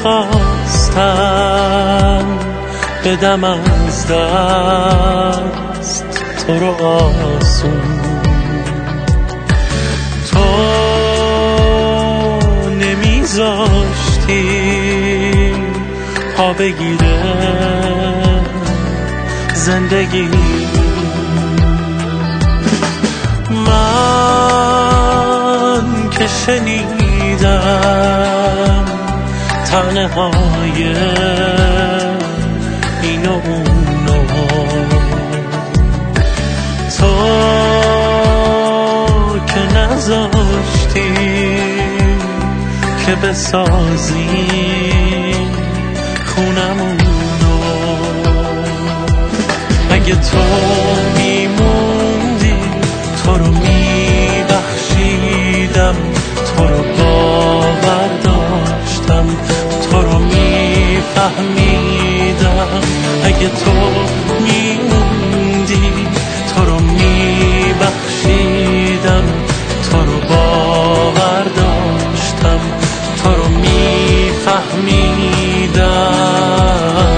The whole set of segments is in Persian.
نمیخواستم بدم از دست تو رو آسون. تو نمیذاشتی پا بگیره زندگی. من که شنیدم طعنه های این و اونو، تو که نذاشتی که بسازیم خونمونو. اگه تو میموندی تو رو میبخشیدم، تو رو باور داشتم، تو رو میفهمیدم. اگه تو میموندی تو رو میبخشیدم، تو رو باور داشتم، تو رو میفهمیدم.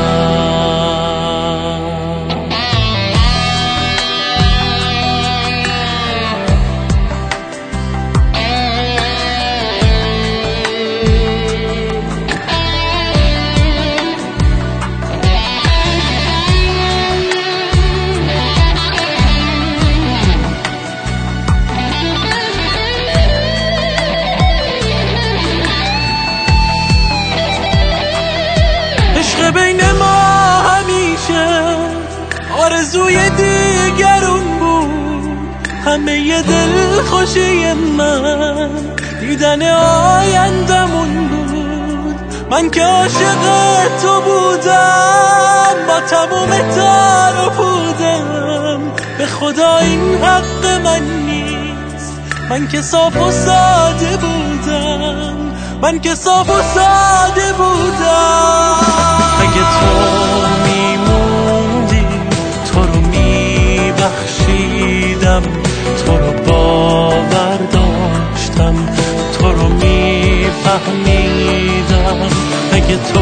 بین ما همیشه آرزوی دیگرون بود، همه دلخوشی من دیدن آیندمون بود. من که عاشق تو بودم با تموم تار و پودم، به خدا این حق من نیست. من که صاف و ساده بودم، من که صاف و ساده بودم. اگه تو میموندی تو رو میبخشیدم، تو رو باور داشتم، تو رو میفهمیدم. اگه تو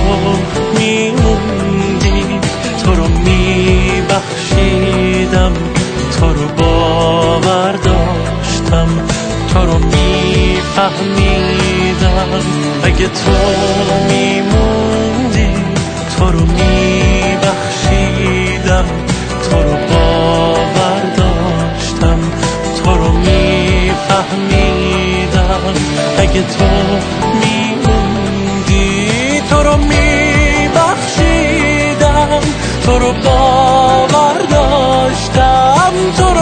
میموندی تو رو میبخشیدم، تو رو باور داشتم، تو رو میفهمیدم. اگه تو میموندی تو رو میبخشیدم، تو رو باور داشتم، تو رو میفهمیدم. اگه تو میموندی تو رو میبخشیدم، تو رو باور داشتم، تو رو